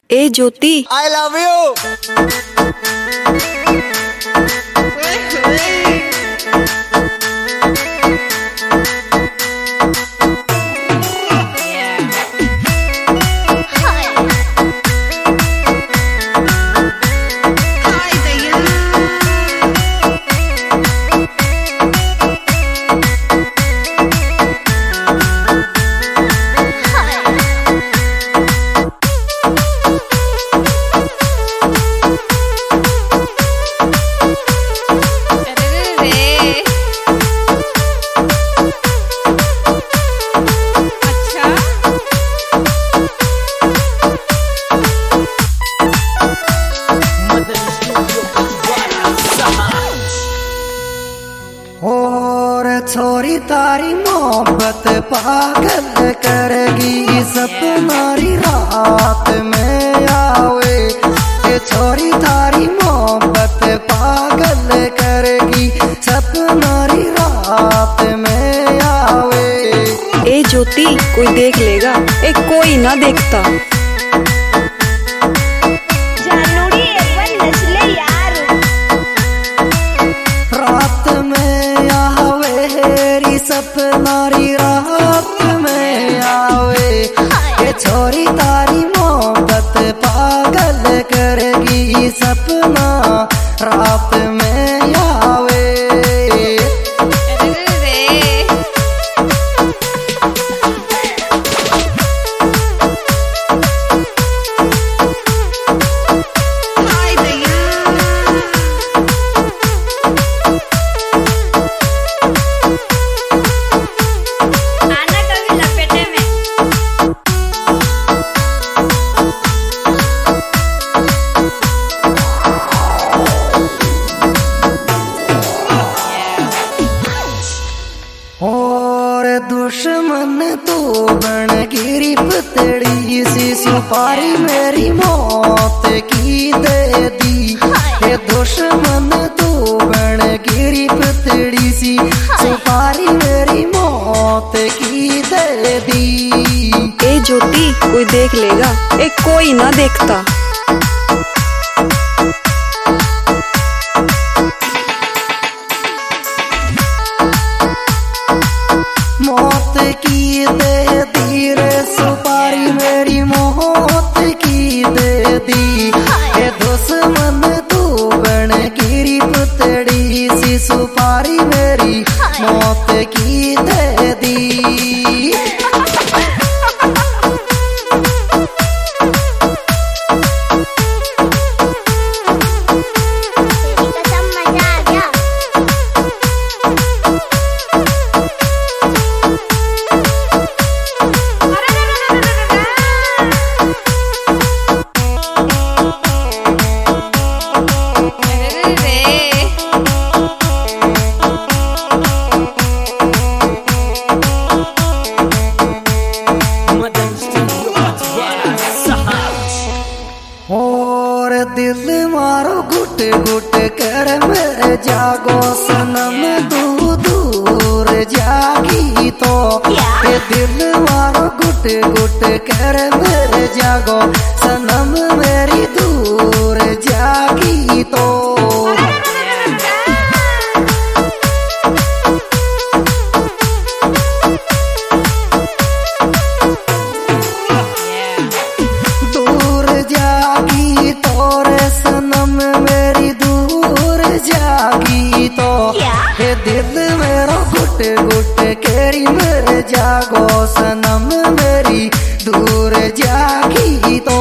A Jyoti, I love you. छोरी तारी मोहब्बत पागल करेगी, सपनारी रात में आवे। ये छोरी तारी मोहब्बत पागल करेगी, सपनारी रात में आवे। ए ज्योति, कोई देख लेगा? ए कोई ना देखता। सपनारी रात में आवे। ये छोरी तारी मोहब्बत पागल करेगी, सपना रात में आवे। दुश्मन तो बन गिरी पतड़ी सी, सुपारी मेरी मौत की दे दी। ये दुश्मन तो बन गिरी पतड़ी सी, सुपारी मेरी मौत की दे दी। ए ज्योति, कोई देख लेगा? ए कोई ना देखता। मौत की दे दी रे सुपारी मेरी, मौत की दे दी। ये दुश्मन तू बन गिरी पतड़ी सी, सुपारी मेरी मौत की दे दी। दिल मारो गुट गुट कर मेरे जागो सनम, दूर दूर जागी तो। ये दिल मारो गुट गुट कर मेरे जागो सनम, मेरी दूर जागी तो। जागी तो ये दिल मेरा गुट गुट केरी मेरे जागो सनम, मेरी दूर जागी तो।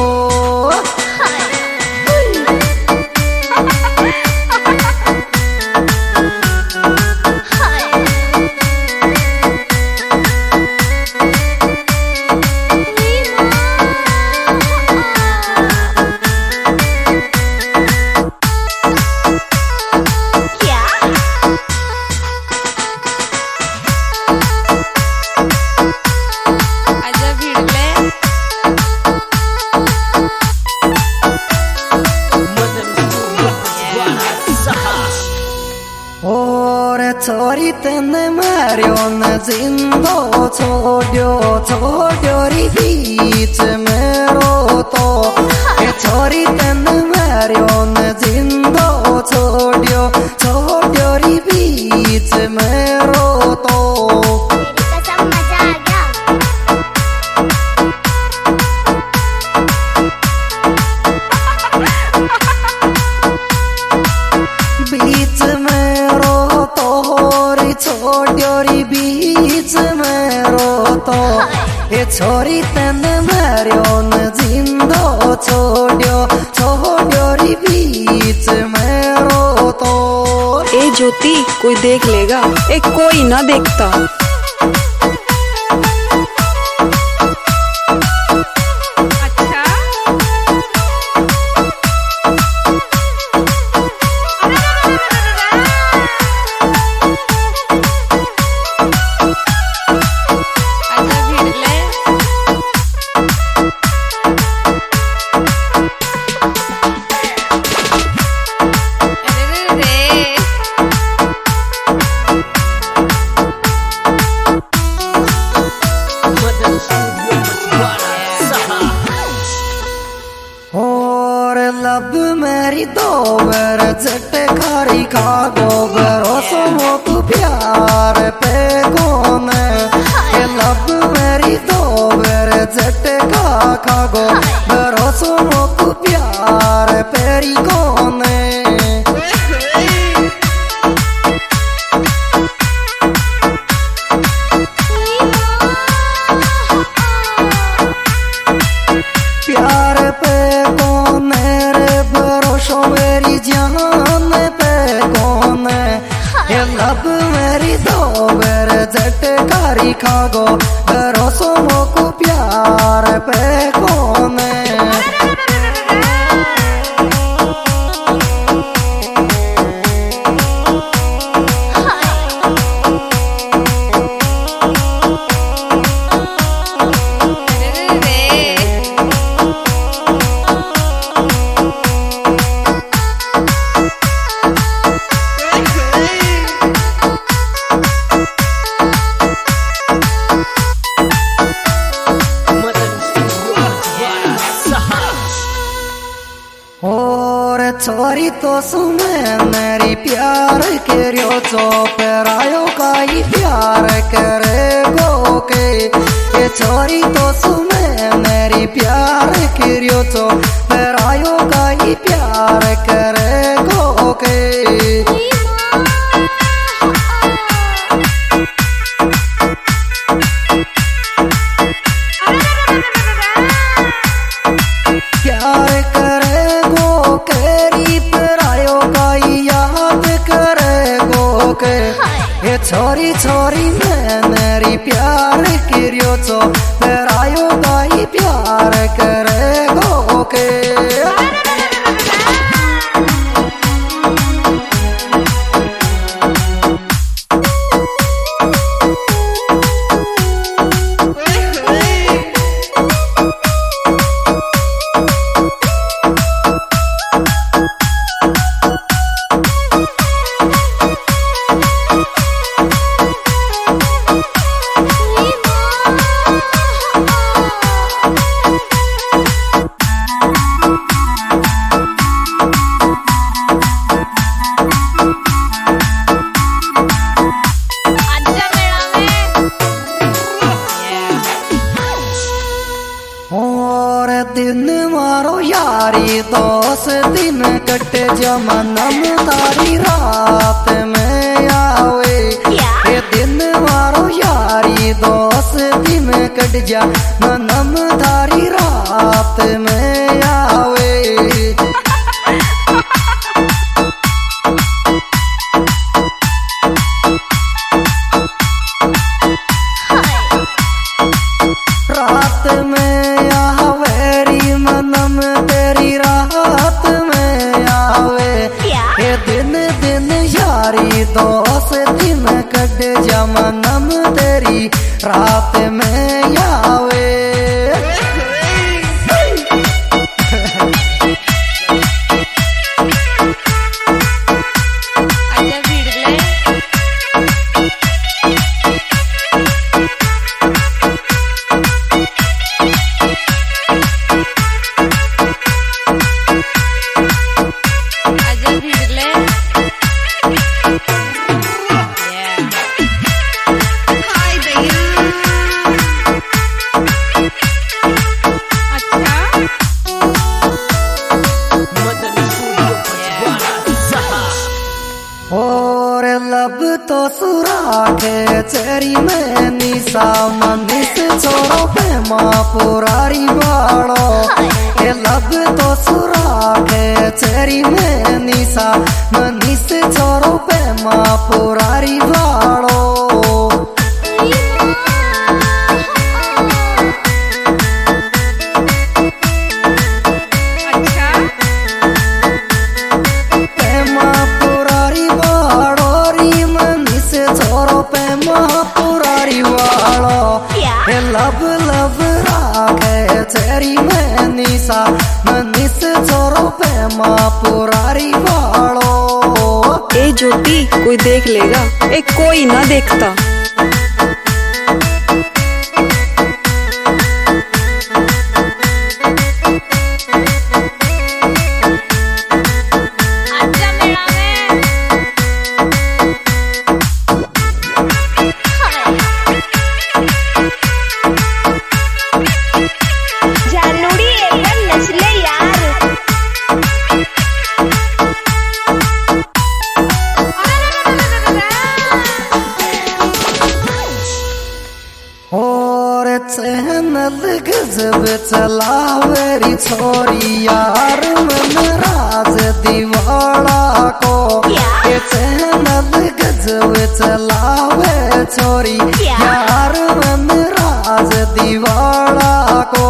छोरी तेने मारियो न जिंदो, छोड़ो छोड़ो री बीच मेरो तो। छोरी तन मारियो न जिंदो छोड़ियो छोड़ियो री बीच में रो तो बीच में रो तो री छोड़ियो री बीच में रो तो ये छोरी तन मारियो न जिंदो छोड़ियो छोड़ियो री बीच में रो तो। ए ज्योति कोई देख लेगा, ए कोई ना देखता। लब मेरी दो बर जट खारी खा गोबर सोमो तू प्यार पे कौन लब मेरी दो बर जट खा गोबर सोमो तू प्यार पेरी कौन प्यार पे कौन मेरी जान पे कौन ये लब मेरी दो बेर जट कारी खागो भरोसो मोको प्यार पे कौन छोरी तो सुने मेरी प्यार के रियो चौपरायो का ही प्यार करे गो के ये छोरी तो सुने मेरी प्यार के रियो चौपरायो का ही प्यार करे गो के प्यार करे गो केरी परायो का याद करे गो के ये छोरी छोरी में मेरी प्यार किरियो चो परायो का प्यार करे गो के दिन मारो यारी दोस दिन कटे जमनम तारी रात में आवे ये दिन मारो यारी दोस दिन कट जा मनम तारी रात में आवे रात में आवे मनम तेरी रात में आवे ये दिन दिन यारी दोस दिन कट जा मनम तेरी रात में आवे। चेरी में निशा मनीष छोरो पे माँ पुरारी वालो ये लब तो सुरागे चेरी में निशा मनीष छोरो पे माँ पुरारी वालो लब लब रागे चेरी में निशा मनीष छोरो पे माँ पुरारी वालो। ए ज्योति कोई देख लेगा, ए कोई ना देखता। चैनल गजब चलावेरी छोरी यार मन राज दीवाड़ा को ये चैनल गजब चलावे छोरी यार मन राज दीवाड़ा को।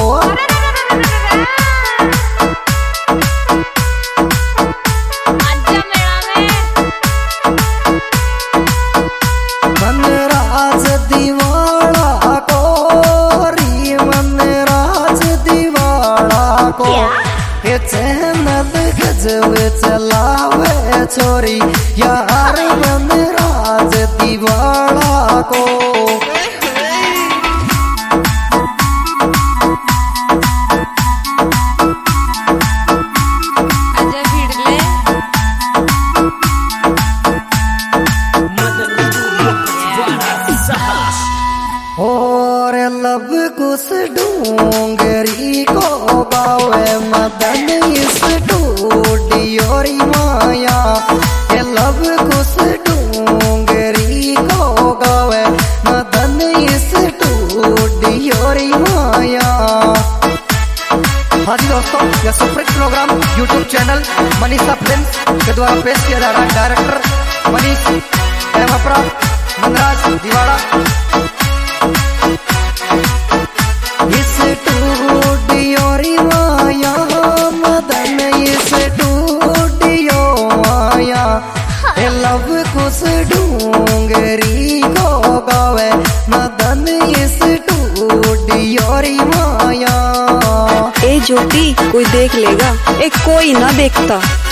मन राज दीवाड़ा ये चैनल गजब चलावे छोरी यार मन राज दीवाड़ा को। और लब कुछ डूंगरी को गावे मदन इस टूटियोरी माया ये लब कुछ डूंगरी को गावे मदन इस टूटियोरी माया। हाँ जी दोस्तों, यह superhit program YouTube channel Manisha films के द्वारा पेश किया जा रहा है। डायरेक्टर मनीष एवं मनराज दीवाड़ा। इस टूटियोरी माया मदन इस टूटियो माया ये लब कुछ डूंगरी को गावे मदन इस टूटियोरी माया। ए ज्योति कोई देख लेगा, ए कोई ना देखता।